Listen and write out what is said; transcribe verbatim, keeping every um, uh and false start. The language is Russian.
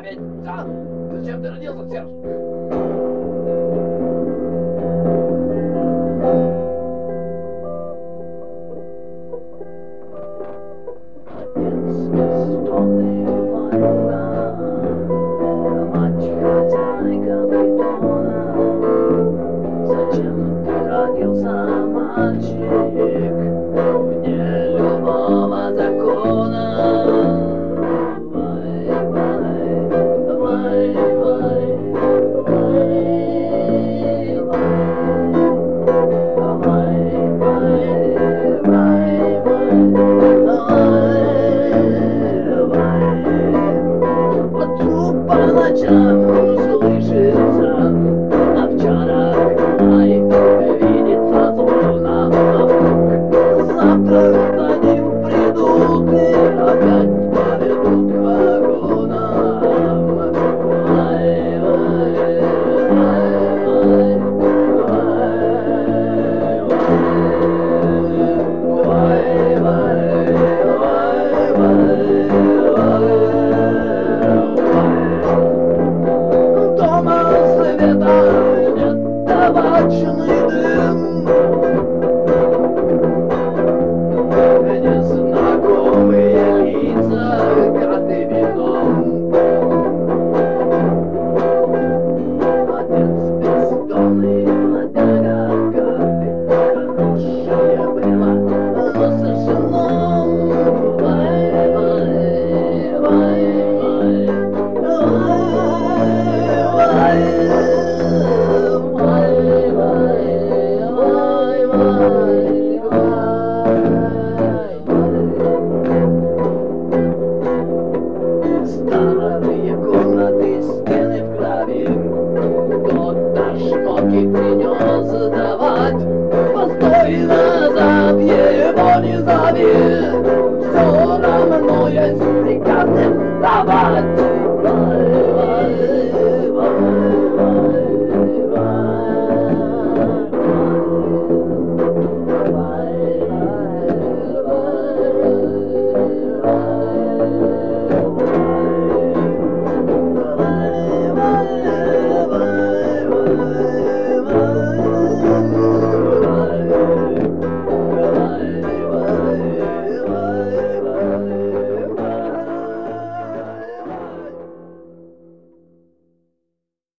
ведь, а? Зачем ты родился, Серж? Мальчик, вне любого закона. Вай, вай, вай, вай, вай, вай, вай, вай, вай. Вдруг по ночам слышится овчарок лай. Завтра за ним придут и опять поведут к вагонам. Вай, вай, вай, вай, вай, вай, вай. Дома света нет, табачный дым. Незнакомые лица краты вином. Отец бездомный, бродяга, хорошее было, но сожжено. Вай, вай, вай, вай, вай, вай, вай, вай, вай, старые комнаты, стены в крови. Кто-то шмотки принес сдавать. Постой, назад, его не зови.